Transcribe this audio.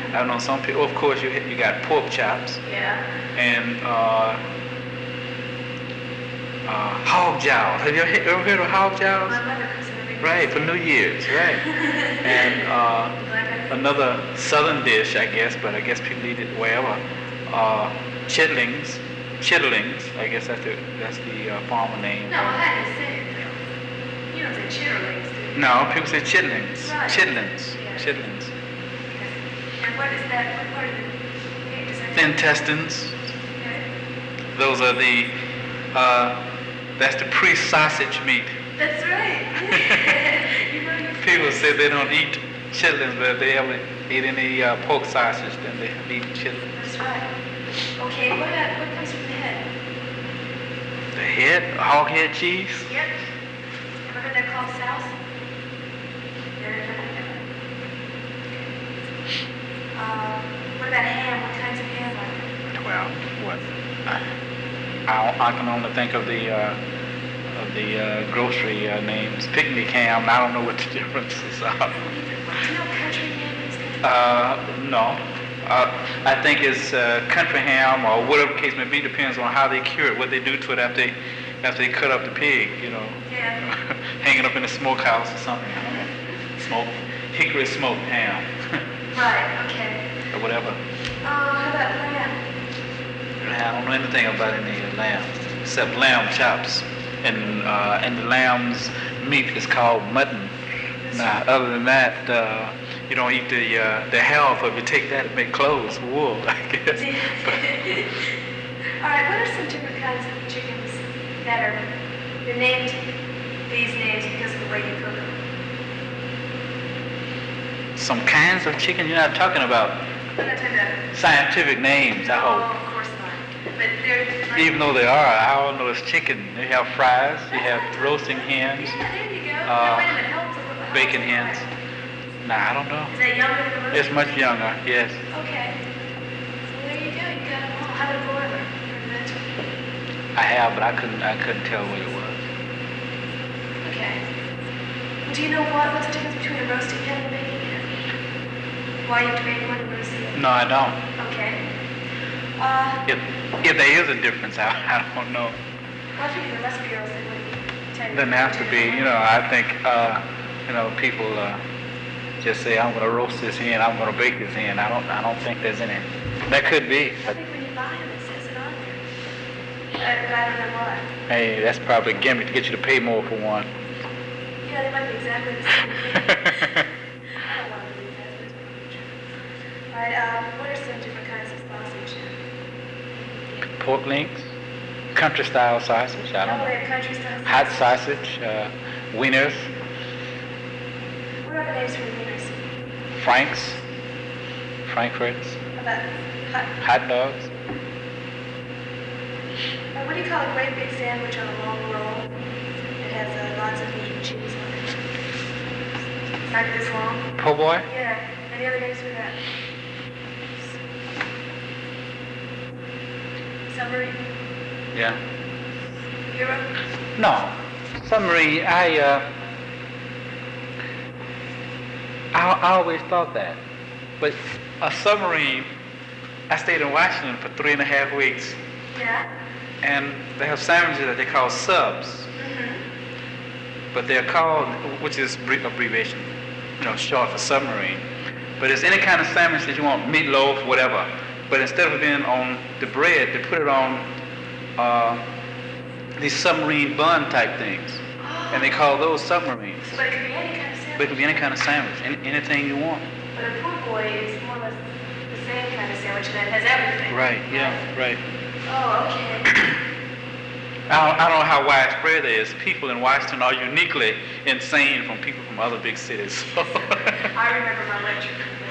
I know some people. Of course, you got pork chops. Yeah. And hog jowl. Have you ever heard of hog jowls? My mother cooks it every day. Right, for New Year's, right. And another southern dish, I guess, but I guess people eat it wherever. Chitlings, I guess that's the farmer name. No, I had to say it. You don't say chitterlings, do you? No, people say chitlings. Right. Chitlings. Yeah. Chitlings. Okay. And what is that? What part of the meat is that? Intestines. Okay. Those are that's the pre-sausage meat. That's right. You know your People friends. say they don't eat chitlins, but if they ever eat any pork sausage, then they eat chitlins. That's right. Okay, what comes from the head? The head, hog head cheese. Yep. Ever heard that called souse? Never heard of that. What about ham? What kinds of ham are there? Well, what? I can only think of the grocery names. Picnic ham. I don't know what the differences are. Do you know country ham is? No. I think it's country ham or whatever the case may be. Depends on how they cure it, what they do to it after they cut up the pig. You know, Yeah. hang it up in the smokehouse or something. I don't know. Hickory smoked ham Right, okay. or whatever. How about lamb? I don't know anything about any lamb except lamb chops, and the lamb's meat is called mutton. Now, other than that, you don't eat the hair off of it. You take that and make clothes, wool, I guess. All right, what are some different kinds of chickens that are they're named these names because of the way you cook them? Some kinds of chicken. You're not talking about I'm not talking about. scientific names, I Oh, hope. of course not. But they're like, Even though they are, I don't know it's chicken. They have fries, you have roasting hens, yeah, there you go. No, wait a minute. How bacon old's the hens. fry? Nah, I don't know. Is that younger than the roast? It's much younger, yes. Okay. So there you go. You got them all. How about a broiler? Heard of that too? I have, but I couldn't tell what it was. Okay. Well, do you know what's the difference between a roasting hen and a baking hen? Why you have to make one and roast the other? No, I don't. Okay. If there is a difference, I don't know. Well, I think there must be, or else they wouldn't tell you. Doesn't have to be, I think, people just say, I'm going to roast this hen, I'm going to bake this hen. I don't think there's any. That could be. I think when you buy them, it says it on there. But I don't know why. Hey, that's probably a gimmick to get you to pay more for one. Yeah, they might be exactly the same thing. I don't want to believe that, but it's probably true. All right, what are some different kinds of sausage? Pork links, country style sausage, I don't Oh, they know. have country style Hot sausage, wieners, What are the names for the wieners? frankfurts, About hot. hot dogs. What do you call a great big sandwich on a long roll? It has lots of meat and cheese on it. It's like this long. Po' boy? Yeah. Any other names for that? Submarine? Yeah. Euro? No. Submarine, I always thought that. But a submarine, I stayed in Washington for 3.5 weeks, Yeah. and they have sandwiches that they call subs, Mm-hmm. but they're called, which is abbreviation, short for submarine. But it's any kind of sandwich that you want, meatloaf, whatever. But instead of it being on the bread, they put it on these submarine bun type things, and they call those submarines. But it could be any kind of But it sandwich. could be any kind of sandwich, anything you want. But a poor boy is more or less the same kind of sandwich that has everything. Right, yeah, right. Oh, okay. I don't know how widespread it is. People in Washington are uniquely insane from people from other big cities. I remember my lecture from